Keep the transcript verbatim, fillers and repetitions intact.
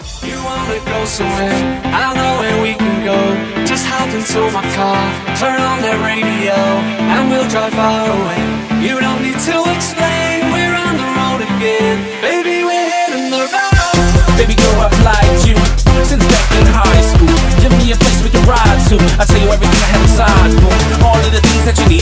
You wanna go somewhere, I know where we can go. Just hop into my car, turn on that radio, and we'll drive far away. You don't need to explain, we're on the road again. Baby, we're hitting the road. Baby girl, I've liked you since back in high school. Give me a place we can ride to, I'll tell you everything I have inside, boom. All of the things that you need